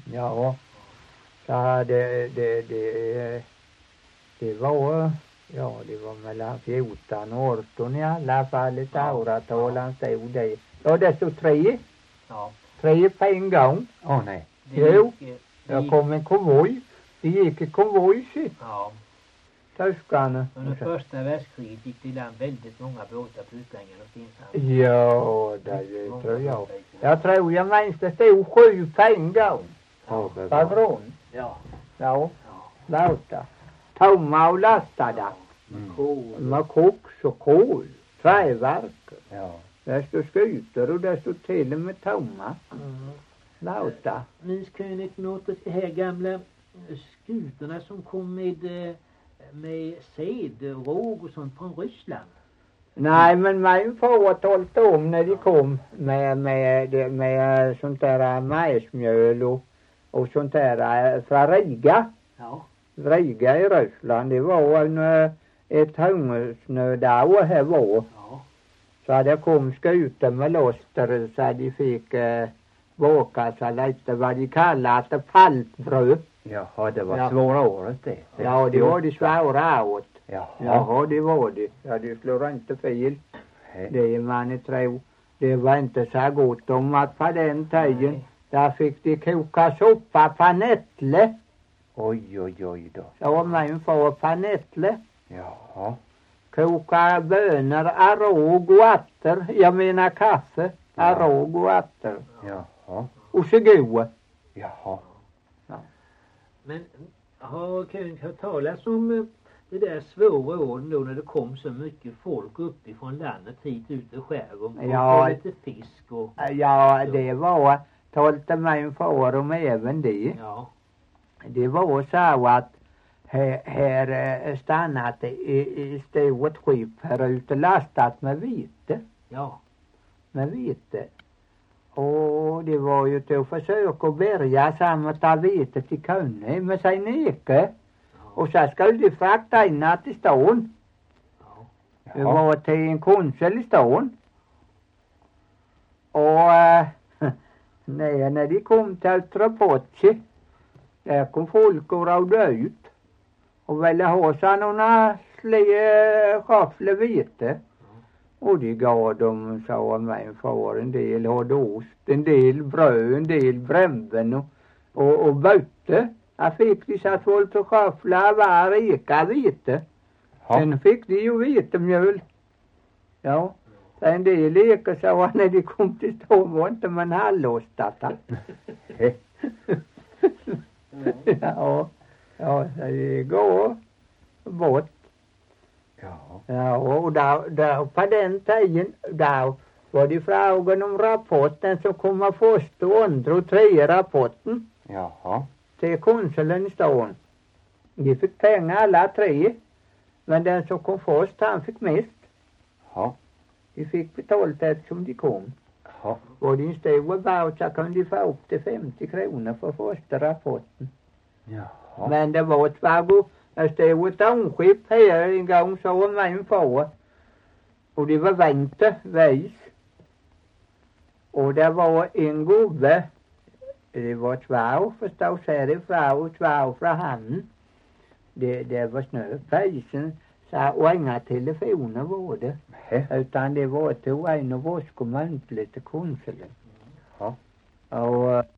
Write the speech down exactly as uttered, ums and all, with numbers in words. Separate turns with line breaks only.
Ja, så det, det, det, det var, ja det var mellan fjorton och arton i alla fall ett
Ja,
åratal han stod där. Ja, det stod tre.
Ja.
Tre på en gång.
Åh nej.
Det
Jo,
gick, det
jag
gick,
kom en konvoj. Det gick en konvoj sitt.
ja.
Tyskarna.
Under första världskriget gick det i land väldigt många båtar på Utängen och Stinshamn.
Ja, det tror jag. Jag tror jag minns det stod sju på en gång.
Ja, det var-
Padron.
Ja.
Ja,
Ja.
lauta. Tomma och lastade.
Mm.
Kol.
Med koks och kol. Träverk.
Ja.
Där stod skuter och där stod till och med tomma.
Mm.
Lauta.
Minns König något de här gamla skutorna som kom med, eh, med sed, råg och sånt från Ryssland?
Nej, men min far talade om när de kom med, med, med, med sånt där majsmjöl och, och sånt där från Riga.
Ja.
Riga i Ryssland. Det var en, ett hungersnödår här var.
Ja.
Så det kom skutor med loster så de fick eh, baka sig lite vad de kallar det paltbröd.
Jaha, det var
Ja.
svåra året det.
Ja, det var det svåra åt.
Jaha.
Jaha, det var det. Ja, det slår inte fel.
Hej.
Det är man tror. Det var inte så gott om att på den tiden.
Nej.
Där fick de koka soppa på nättle.
Oj, oj, oj då.
Så var min far på nättle.
Jaha.
Koka bönor, arog och atter. Jag menar kaffe.
Ja.
Arog och atter.
Jaha.
Och så goda.
Jaha.
Men har König hört talas om eh, det där svåra åren då när det kom så mycket folk uppifrån landet hit ut i skärgården?
Ja.
Och lite fisk och...
Ja, det var, talte min far om även det.
Ja.
Det var så att här, här stannat i, i stort skip här ute lastat med vite.
Ja.
Med vite. Och det var ju till att försöka bärga samma ta vite till Könne med sig neke. Och så skulle de frakta in till stan.
Ja.
Det var till en konsul i stan. Och äh, när, när de kom till Trapotsi, där kom folk och rådde ut. Och ville ha sig några sle schaffle vite. Och de gav dem, sa min far, en del hade ost, en del bröd, en del brämben och, och, och bötte. Jag fick de så att folk och schaffla var eka vite.
Ja.
Sen fick de ju vetemjöl. Ja. Så en del leker så var när de kom till stan var inte man halvåstata.
Hej.
Ja. Ja, så det går bort.
Ja.
Ja, och där, där, på den tiden, där var det frågan om rapporten som kommer först och andra och tredje rapporten
Jaha.
till konsulen i stan. De fick pengar alla tre, men den som kom först, han fick mest.
Ja.
De fick betalt eftersom de kom.
Ja.
Och din stora voucher kunde de få upp till femtio kronor för första rapporten.
Jaha.
Men det var ett vago. Jag stod ett ångskepp här en gång, så var min far. Och det var vinter, vis. Och det var en gubbe. Det var två förstås härifrån och två från hamnen. Det, det var snö på isen. Så, och inga telefoner var det.
Hej.
Utan det var till en av oss kom muntligt till konsulen.
Ja.
Och